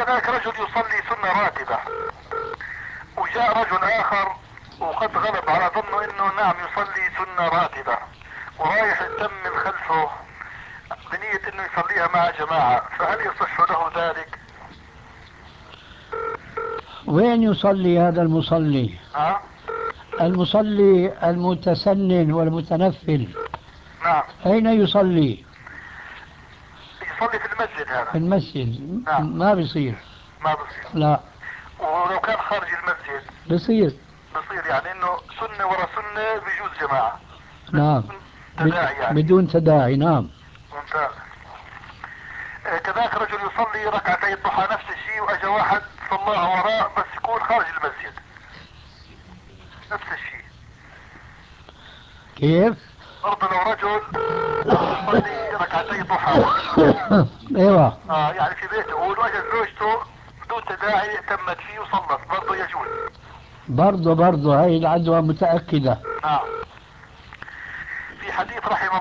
كذلك رجل يصلي سنة راتبة وجاء رجل اخر وقد غلب على ظنه انه نعم يصلي سنة راتبة ورايح يتم من خلفه بنية انه يصليها مع جماعة، فهل يصح له ذلك؟ وين يصلي هذا المصلي؟ ها؟ المصلي المتسنن والمتنفل نعم. أين يصلي؟ يصلي في المسجد في هذا. المسجد نعم. ما بيصير. ما بصير. لا ولو كان خارج المسجد بيصير. بصير، يعني انه سنة ورا سنة بيجوز جماعة نعم بدون تداعي يعني. بدون تداعي. نعم. ممتاز. كذاك رجل يصلي ركعتي الضحى نفس الشيء واجا واحد صلاها وراء بس يكون خارج المسجد نفس الشيء. كيف؟ برضه لو رجل يصلي ركعتي ضحى ايوه يعني في بيته واجت زوجته بدون تداعي اهتمت فيه وصلت برضه يجوز. برضه هاي العدوى متأكدة. نعم. في حديث رحمه